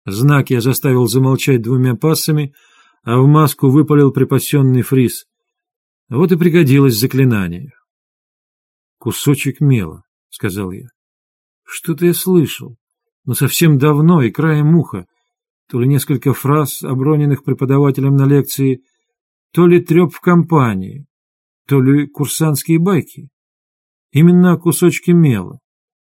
Знак я заставил замолчать двумя пассами, а в маску выпалил припасенный фриз. Вот и пригодилось заклинание. «Кусочек мела», — сказал я. Что-то я слышал, но совсем давно и краем уха. То ли несколько фраз, оброненных преподавателем на лекции, то ли треп в компании, то ли курсантские байки. Именно о кусочке мела.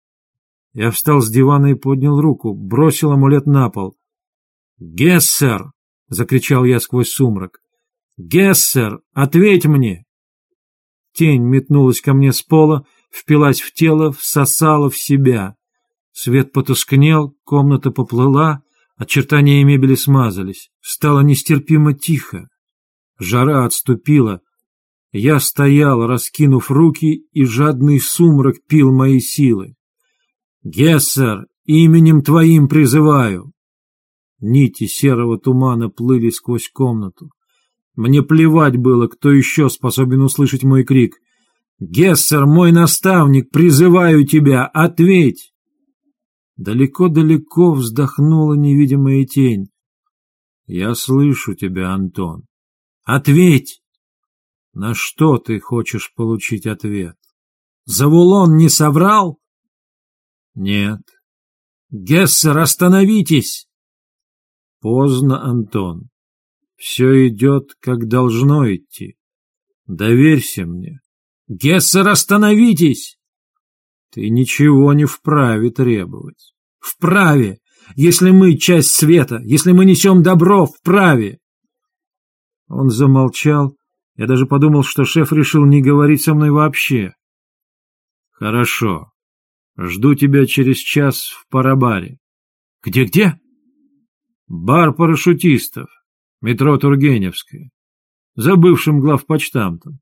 Я встал с дивана и поднял руку, бросил амулет на пол. «Гессер!» — закричал я сквозь сумрак. «Гессер, ответь мне!» Тень метнулась ко мне с пола, впилась в тело, всосала в себя. Свет потускнел, комната поплыла, очертания мебели смазались. Стало нестерпимо тихо. Жара отступила. Я стоял, раскинув руки, и жадный сумрак пил мои силы. «Гессер, именем твоим призываю!» Нити серого тумана плыли сквозь комнату. Мне плевать было, кто еще способен услышать мой крик. «Гессер, мой наставник, призываю тебя, ответь!» Далеко-далеко вздохнула невидимая тень. «Я слышу тебя, Антон. Ответь!» «На что ты хочешь получить ответ? Завулон не соврал?» «Нет». «Гессер, остановитесь!» «Поздно, Антон. Все идет, как должно идти. Доверься мне». «Гессер, остановитесь!» «Ты ничего не вправе требовать». «Вправе! Если мы часть света, если мы несем добро, вправе!» Он замолчал. Я даже подумал, что шеф решил не говорить со мной вообще. «Хорошо. Жду тебя через час в парабаре». «Где-где?» «Бар парашютистов. Метро Тургеневская. За бывшим главпочтамтом».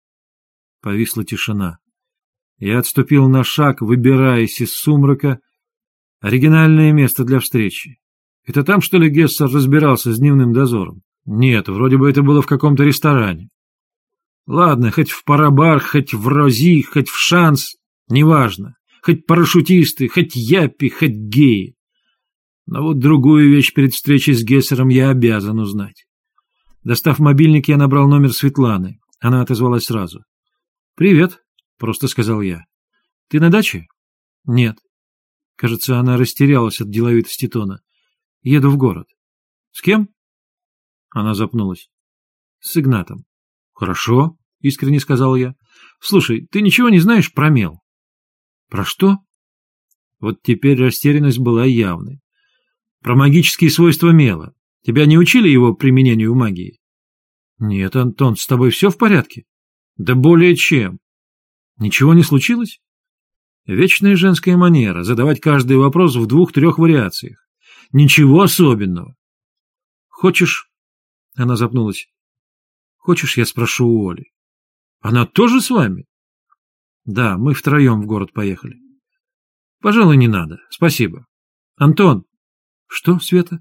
Повисла тишина. Я отступил на шаг, выбираясь из сумрака. Оригинальное место для встречи. Это там, что ли, Гессер разбирался с дневным дозором? Нет, вроде бы это было в каком-то ресторане. Ладно, хоть в парабар, хоть в Рози, хоть в Шанс, неважно. Хоть парашютисты, хоть яппи, хоть геи. Но вот другую вещь перед встречей с Гессером я обязан узнать. Достав мобильник, я набрал номер Светланы. Она отозвалась сразу. «Привет», — просто сказал я. «Ты на даче?» «Нет». Кажется, она растерялась от деловитости тона. «Еду в город». «С кем?» Она запнулась. «С Игнатом». «Хорошо», — искренне сказал я. «Слушай, ты ничего не знаешь про мел?» «Про что?» Вот теперь растерянность была явной. «Про магические свойства мела. Тебя не учили его применению в магии?» «Нет, Антон, с тобой все в порядке?» «Да более чем». «Ничего не случилось?» Вечная женская манера — задавать каждый вопрос в 2-3 вариациях. Ничего особенного. «Хочешь...» — она запнулась. «Хочешь, я спрошу у Оли?» «Она тоже с вами?» «Да, мы втроем в город поехали». «Пожалуй, не надо. Спасибо. Антон!» «Что, Света?»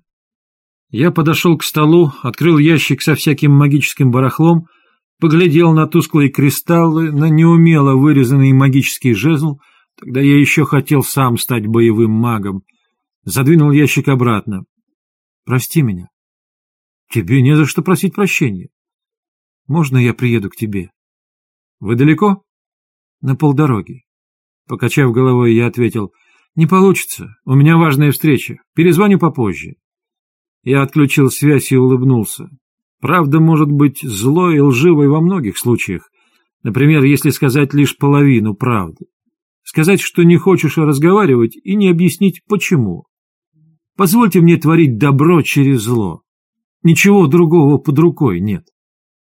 Я подошел к столу, открыл ящик со всяким магическим барахлом, поглядел на тусклые кристаллы, на неумело вырезанный магический жезл. Тогда я еще хотел сам стать боевым магом. Задвинул ящик обратно. «Прости меня». «Тебе не за что просить прощения. Можно я приеду к тебе?» «Вы далеко?» «На полдороги». Покачав головой, я ответил: «Не получится. У меня важная встреча. Перезвоню попозже». Я отключил связь и улыбнулся. Правда может быть злой и лживой во многих случаях. Например, если сказать лишь половину правды. Сказать, что не хочешь разговаривать, и не объяснить, почему. Позвольте мне творить добро через зло. Ничего другого под рукой нет.